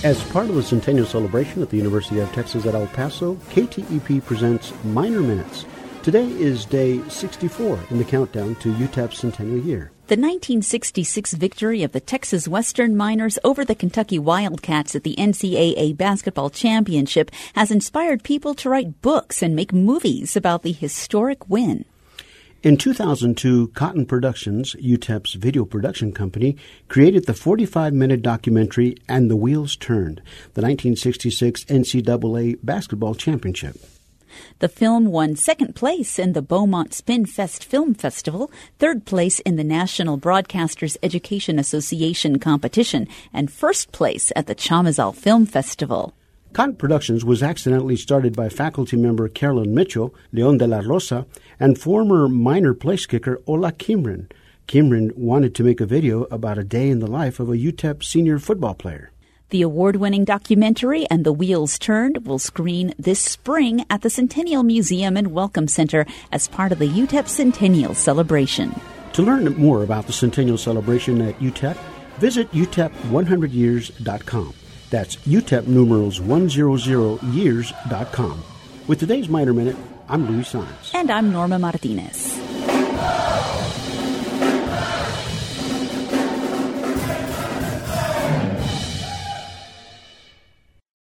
As part of the Centennial Celebration at the University of Texas at El Paso, KTEP presents Minor Minutes. Today is day 64 in the countdown to UTEP's centennial year. The 1966 victory of the Texas Western Miners over the Kentucky Wildcats at the NCAA basketball championship has inspired people to write books and make movies about the historic win. In 2002, Cotton Productions, UTEP's video production company, created the 45-minute documentary And the Wheels Turned, the 1966 NCAA basketball championship. The film won second place in the Beaumont Spinfest Film Festival, third place in the National Broadcasters Education Association competition, and first place at the Chamizal Film Festival. Cotton Productions was accidentally started by faculty member Carolyn Mitchell, Leon de la Rosa, and former minor place kicker Ola Kimrin. Kimrin wanted to make a video about a day in the life of a UTEP senior football player. The award-winning documentary And the Wheels Turned will screen this spring at the Centennial Museum and Welcome Center as part of the UTEP Centennial Celebration. To learn more about the Centennial Celebration at UTEP, visit utep100years.com. That's UTEP numerals 100years.com. With today's Minor Minute, I'm Luis Saenz. And I'm Norma Martinez.